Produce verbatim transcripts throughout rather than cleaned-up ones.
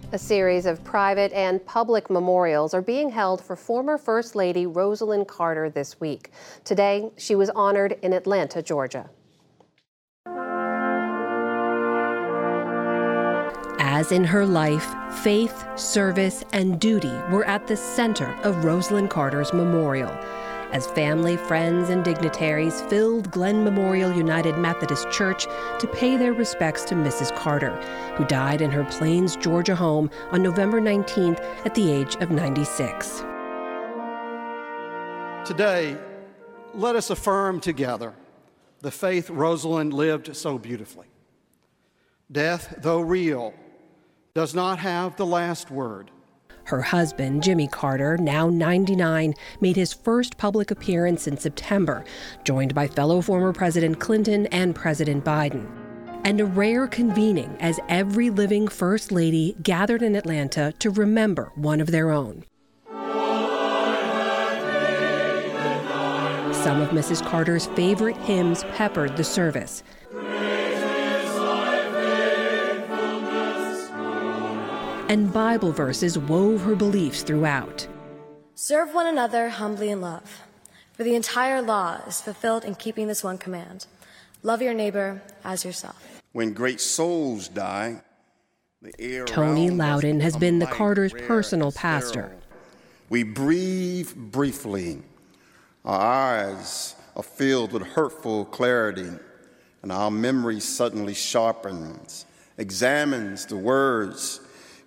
A series of private and public memorials are being held for former First Lady Rosalynn Carter this week. Today, she was honored in Atlanta, Georgia. As in her life, faith, service, and duty were at the center of Rosalynn Carter's memorial. As family, friends, and dignitaries filled Glen Memorial United Methodist Church to pay their respects to Missus Carter, who died in her Plains, Georgia home on November nineteenth at the age of ninety-six. Today, let us affirm together the faith Rosalynn lived so beautifully. Death, though real, does not have the last word. Her husband, Jimmy Carter, now ninety-nine, made his first public appearance in September, joined by fellow former President Clinton and President Biden. And a rare convening as every living First Lady gathered in Atlanta to remember one of their own. Some of Missus Carter's favorite hymns peppered the service. And Bible verses wove her beliefs throughout. Serve one another humbly in love, for the entire law is fulfilled in keeping this one command. Love your neighbor as yourself. When great souls die, the air Tony Loudon has been the Carters' personal pastor. We breathe briefly. Our eyes are filled with hurtful clarity, and our memory suddenly sharpens, examines the words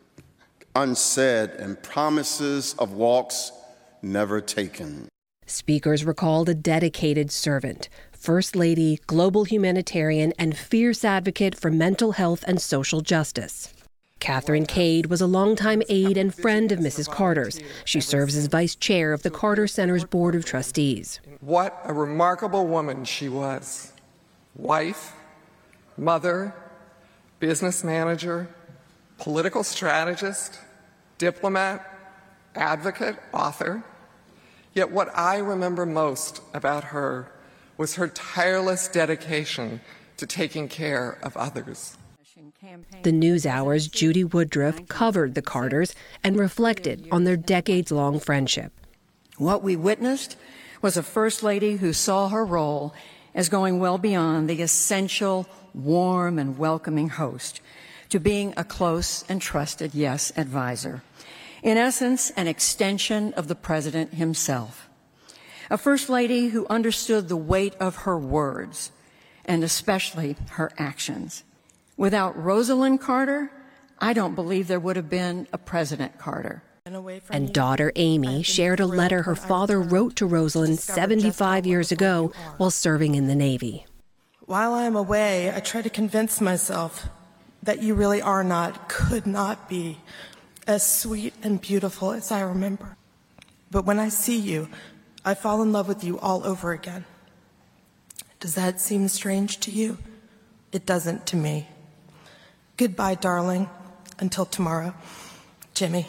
unsaid and promises of walks never taken. Speakers recalled a dedicated servant, First Lady, global humanitarian, and fierce advocate for mental health and social justice. Catherine Cade was a longtime aide and friend of Missus Carter's. She serves as vice chair of the Carter Center's Board of Trustees. What a remarkable woman she was. Wife, mother, business manager, political strategist, diplomat, advocate, author. Yet what I remember most about her was her tireless dedication to taking care of others. The NewsHour's Judy Woodruff covered the Carters and reflected on their decades-long friendship. What we witnessed was a First Lady who saw her role as going well beyond the essential, warm, and welcoming host to being a close and trusted yes advisor. In essence, an extension of the president himself. A First Lady who understood the weight of her words, and especially her actions. Without Rosalynn Carter, I don't believe there would have been a President Carter. And daughter Amy shared a letter her father wrote to Rosalynn seventy-five years ago while serving in the Navy. While I'm away, I try to convince myself that you really are not, could not be, as sweet and beautiful as I remember. But when I see you, I fall in love with you all over again. Does that seem strange to you? It doesn't to me. Goodbye, darling. Until tomorrow. Jimmy.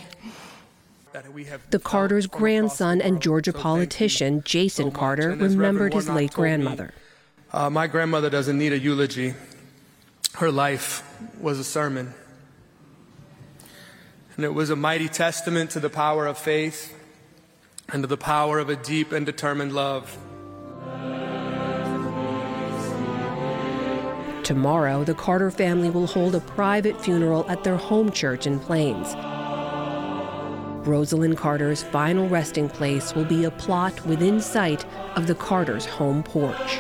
The Carters' grandson and Georgia politician, Jason Carter, remembered his late grandmother. Uh, my grandmother doesn't need a eulogy. Her life was a sermon. And it was a mighty testament to the power of faith and to the power of a deep and determined love. Tomorrow, the Carter family will hold a private funeral at their home church in Plains. Rosalynn Carter's final resting place will be a plot within sight of the Carters' home porch.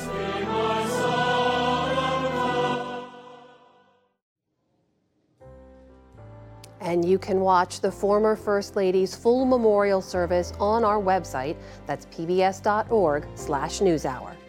And you can watch the former First Lady's full memorial service on our website. That's p b s dot org slash newshour.